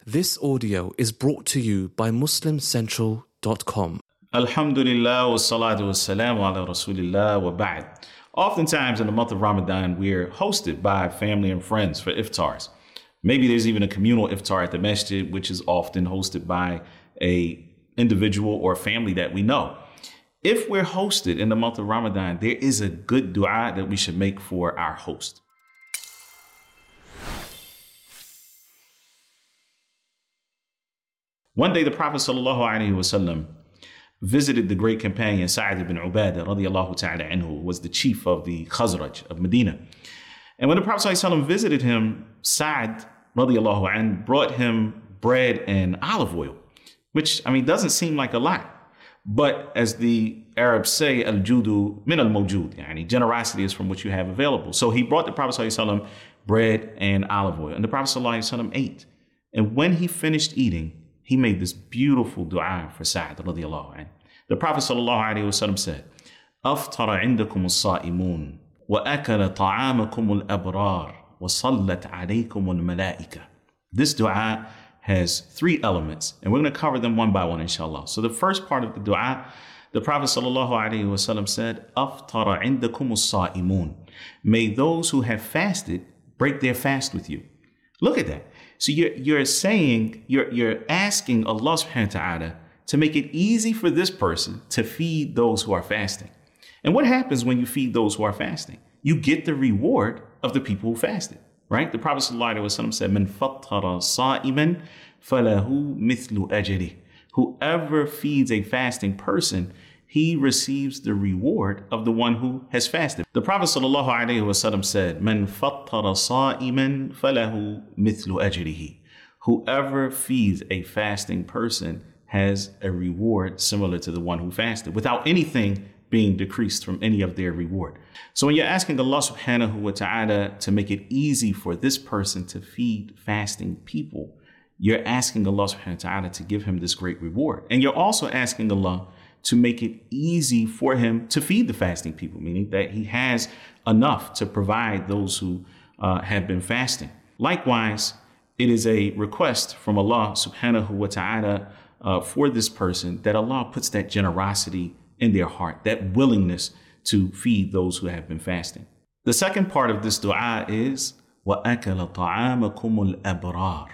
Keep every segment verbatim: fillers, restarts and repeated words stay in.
This audio is brought to you by muslim central dot com. Alhamdulillah wa salatu wa salam ala rasulillah wa ba'd. Oftentimes in the month of Ramadan, we're hosted by family and friends for iftars. Maybe there's even a communal iftar at the masjid, which is often hosted by a individual or family that we know. If we're hosted in the month of Ramadan, there is a good dua that we should make for our host. One day, the Prophet sallallahu alaihi wasallam visited the great companion Sa'd ibn Ubadah radiallahu ta'ala anhu, who was the chief of the Khazraj of Medina. And when the Prophet sallallahu alaihi wasallam visited him, Sa'd radiallahu anhu brought him bread and olive oil, which, I mean, doesn't seem like a lot. But as the Arabs say, al-judu min al-mawjud, yani generosity is from what you have available. So he brought the Prophet sallallahu alaihi wasallam bread and olive oil, and the Prophet sallallahu alaihi wasallam ate. And when he finished eating, he made this beautiful dua for Sa'd radiallahu anhu. The Prophet sallallahu alaihi wasallam said, "Aftara indakum as-sa'imun wa akala ta'amakum al-abrar wa sallat alaykum al-malaika." This dua has three elements, and we're going to cover them one by one, inshallah. So the first part of the dua, the Prophet sallallahu alaihi wasallam said, "Aftara indakum as-sa'imun." May those who have fasted break their fast with you. Look at that. So you're, you're saying, you're, you're asking Allah subhanahu wa ta'ala to make it easy for this person to feed those who are fasting. And what happens when you feed those who are fasting? You get the reward of the people who fasted, right? The Prophet sallallahu alaihi wasallam said, "Man fattara sa'iman falahu mithlu ajrih." Whoever feeds a fasting person, he receives the reward of the one who has fasted. The Prophet sallallahu alaihi wasallam said, "Man fattara sa'iman falahu mithlu ajrihi." Whoever feeds a fasting person has a reward similar to the one who fasted, without anything being decreased from any of their reward. So when you're asking Allah subhanahu wa ta'ala to make it easy for this person to feed fasting people, you're asking Allah subhanahu wa ta'ala to give him this great reward. And you're also asking Allah to make it easy for him to feed the fasting people, meaning that he has enough to provide those who uh, have been fasting. Likewise, it is a request from Allah subhanahu wa ta'ala uh, for this person that Allah puts that generosity in their heart, that willingness to feed those who have been fasting. The second part of this dua is, وَأَكَلَ طَعَامَكُمُ الْأَبْرَارِ.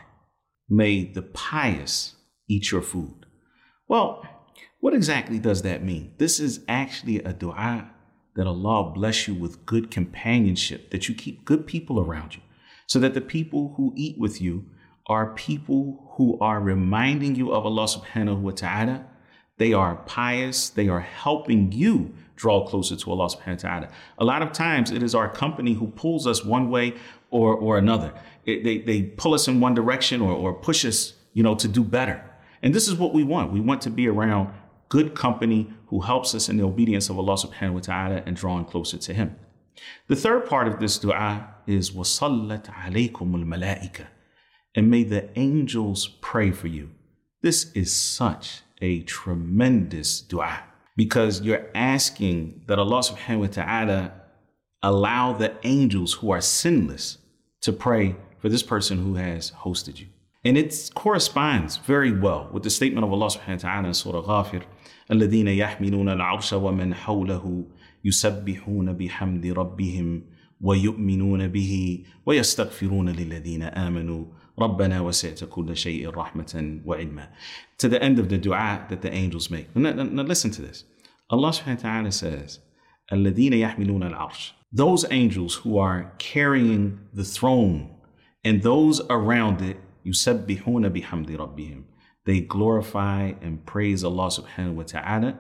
May the pious eat your food. Well, what exactly does that mean? This is actually a dua that Allah bless you with good companionship, that you keep good people around you, so that the people who eat with you are people who are reminding you of Allah subhanahu wa ta'ala. They are pious. They are helping you draw closer to Allah subhanahu wa ta'ala. A lot of times it is our company who pulls us one way or, or another. It, they, they pull us in one direction or, or push us, you know, to do better. And this is what we want. We want to be around good company who helps us in the obedience of Allah subhanahu wa ta'ala and drawing closer to him. The third part of this dua is وَصَلَّتْ عَلَيْكُمُ الْمَلَائِكَةِ. And may the angels pray for you. This is such a tremendous dua because you're asking that Allah subhanahu wa ta'ala allow the angels who are sinless to pray for this person who has hosted you. And it corresponds very well with the statement of Allah subhanahu wa ta'ala in Surah Ghafir, الَّذِينَ يَحْمِلُونَ الْعَرْشَ وَمَنْ حَوْلَهُ يُسَبِّحُونَ بِحَمْدِ رَبِّهِمْ وَيُؤْمِنُونَ بِهِ وَيَسْتَغْفِرُونَ لِلَّذِينَ آمَنُوا رَبَّنَا وَسِعْتَ كُلَّ شَيْءٍ رَحْمَةً وَعِلْمًا. To the end of the dua that the angels make. Now, now, now listen to this. Allah subhanahu wa ta'ala says, الَّذِينَ يَحْمِلُونَ الْعَرْشَ. Those angels who are carrying the throne and those around it, يُسَبِّحُونَ بِحَمْدِ رَبِّهِمْ. They glorify and praise Allah subhanahu wa ta'ala.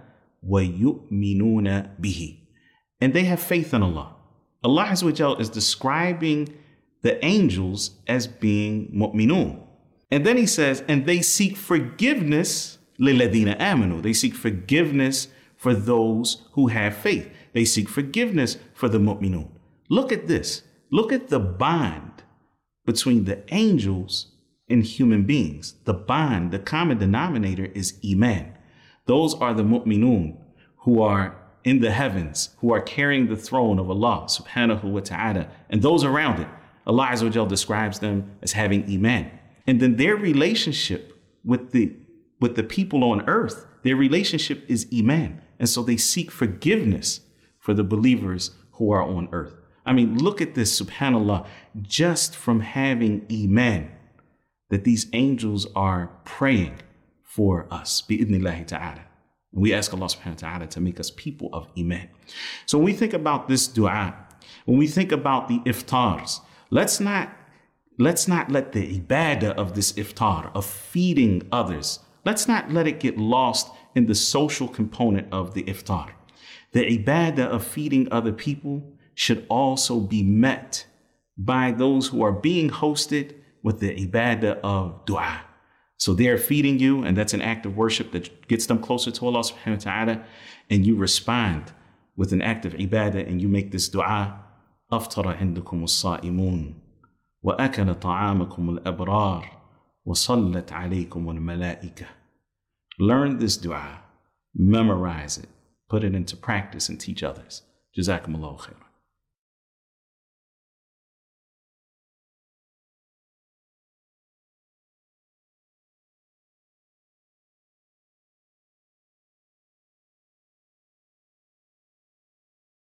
وَيُؤْمِنُونَ بِهِ. And they have faith in Allah. Allah Azza wa Jal is describing the angels as being mu'minun. And then he says, and they seek forgiveness لِلَّذِينَ آمَنُوا. They seek forgiveness for those who have faith. They seek forgiveness for the mu'minun. Look at this. Look at the bond between the angels and human beings. The bond, the common denominator is iman. Those are the mu'minun who are in the heavens, who are carrying the throne of Allah subhanahu wa ta'ala, and those around it. Allah Azza wa Jal describes them as having iman. And then their relationship with the with the people on earth, their relationship is iman. And so they seek forgiveness for the believers who are on earth. I mean, look at this, subhanAllah, just from having iman, that these angels are praying for us, bi'idhnillahi ta'ala. And we ask Allah subhanahu wa ta'ala to make us people of iman. So when we think about this dua, when we think about the iftars, let's not, let's not let the ibadah of this iftar, of feeding others, let's not let it get lost in the social component of the iftar. The ibadah of feeding other people should also be met by those who are being hosted with the ibadah of dua. So they're feeding you, and that's an act of worship that gets them closer to Allah subhanahu wa ta'ala, and you respond with an act of ibadah and you make this dua. أفطر عندكم الصائمون وأكل طعامكم الأبرار وصلت عليكم الملائكة. Learn this dua, memorize it, put it into practice and teach others. Jazakumullahu khairan.